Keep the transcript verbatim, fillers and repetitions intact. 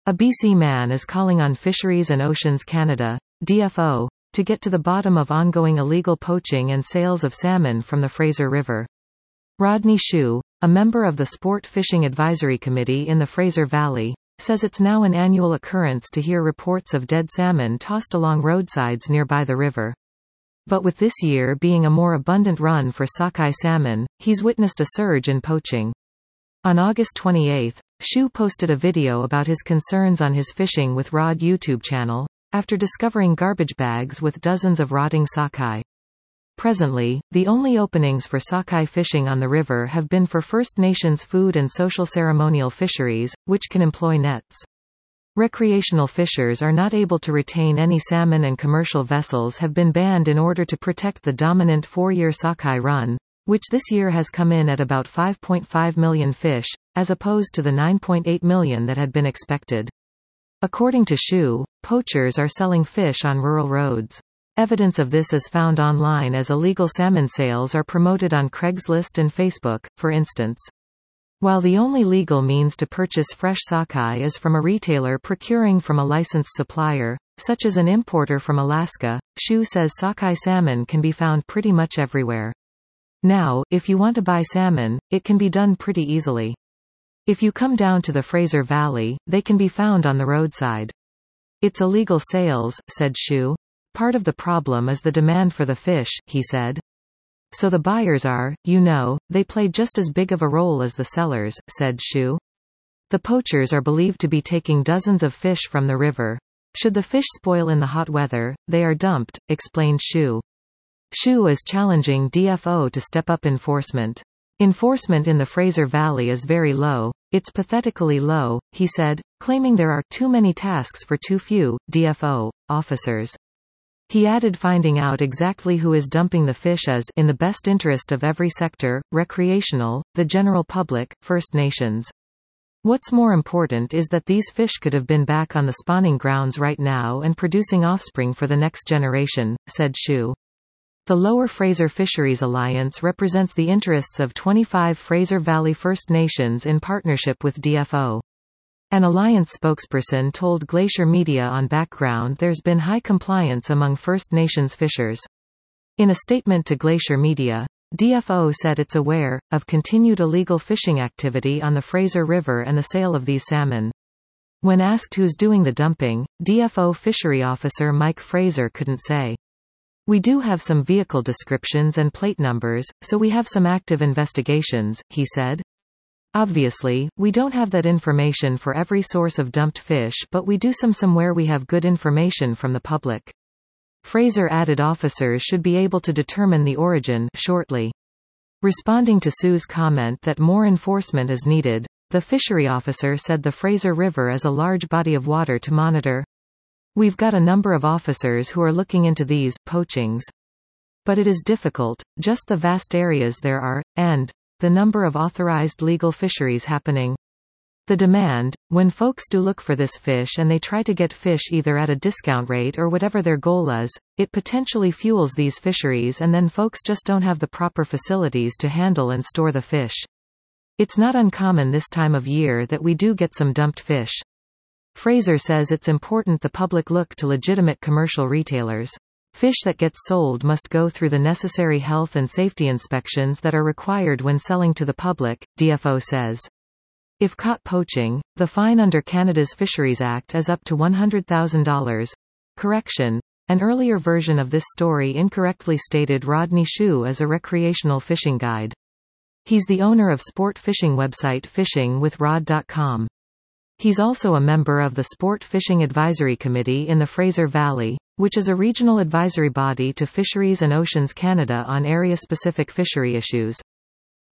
A B C man is calling on Fisheries and Oceans Canada, D F O, to get to the bottom of ongoing illegal poaching and sales of salmon from the Fraser River. Rodney Shue, a member of the Sport Fishing Advisory Committee in the Fraser Valley, says it's now an annual occurrence to hear reports of dead salmon tossed along roadsides nearby the river. But with this year being a more abundant run for sockeye salmon, he's witnessed a surge in poaching. On August twenty-eighth, Shue posted a video about his concerns on his Fishing with Rod YouTube channel, after discovering garbage bags with dozens of rotting sockeye. Presently, the only openings for sockeye fishing on the river have been for First Nations food and social ceremonial fisheries, which can employ nets. Recreational fishers are not able to retain any salmon, and commercial vessels have been banned in order to protect the dominant four-year sockeye run, which this year has come in at about five point five million fish, as opposed to the nine point eight million that had been expected. According to Shue, poachers are selling fish on rural roads. Evidence of this is found online as illegal salmon sales are promoted on Craigslist and Facebook, for instance. While the only legal means to purchase fresh sockeye is from a retailer procuring from a licensed supplier, such as an importer from Alaska, Shue says sockeye salmon can be found pretty much everywhere. Now, if you want to buy salmon, it can be done pretty easily. If you come down to the Fraser Valley, they can be found on the roadside. It's illegal sales, said Shue. Part of the problem is the demand for the fish, he said. So the buyers are, you know, they play just as big of a role as the sellers, said Shue. The poachers are believed to be taking dozens of fish from the river. Should the fish spoil in the hot weather, they are dumped, explained Shue. Shue is challenging D F O to step up enforcement. Enforcement in the Fraser Valley is very low. It's pathetically low, he said, claiming there are too many tasks for too few D F O officers. He added finding out exactly who is dumping the fish is in the best interest of every sector, recreational, the general public, First Nations. What's more important is that these fish could have been back on the spawning grounds right now and producing offspring for the next generation, said Shue. The Lower Fraser Fisheries Alliance represents the interests of twenty-five Fraser Valley First Nations in partnership with D F O. An alliance spokesperson told Glacier Media on Background there's been high compliance among First Nations fishers. In a statement to Glacier Media, D F O said it's aware of continued illegal fishing activity on the Fraser River and the sale of these salmon. When asked who's doing the dumping, D F O fishery officer Mike Fraser couldn't say. We do have some vehicle descriptions and plate numbers, so we have some active investigations, he said. Obviously, we don't have that information for every source of dumped fish, but we do some somewhere we have good information from the public. Fraser added officers should be able to determine the origin shortly. Responding to Sue's comment that more enforcement is needed, the fishery officer said the Fraser River is a large body of water to monitor. We've got a number of officers who are looking into these poachings. But it is difficult, just the vast areas there are, and the number of authorized legal fisheries happening. The demand, when folks do look for this fish and they try to get fish either at a discount rate or whatever their goal is, it potentially fuels these fisheries, and then folks just don't have the proper facilities to handle and store the fish. It's not uncommon this time of year that we do get some dumped fish. Fraser says it's important the public look to legitimate commercial retailers. Fish that gets sold must go through the necessary health and safety inspections that are required when selling to the public, D F O says. If caught poaching, the fine under Canada's Fisheries Act is up to one hundred thousand dollars. Correction. An earlier version of this story incorrectly stated Rodney Shue as a recreational fishing guide. He's the owner of sport fishing website fishing with rod dot com. He's also a member of the Sport Fishing Advisory Committee in the Fraser Valley, which is a regional advisory body to Fisheries and Oceans Canada on area-specific fishery issues.